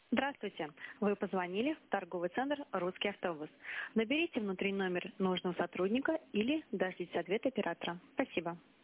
Здравствуйте. Вы позвонили в торговый центр «Русский автобус». Наберите внутри номер нужного сотрудника или дождитесь ответа оператора. Спасибо.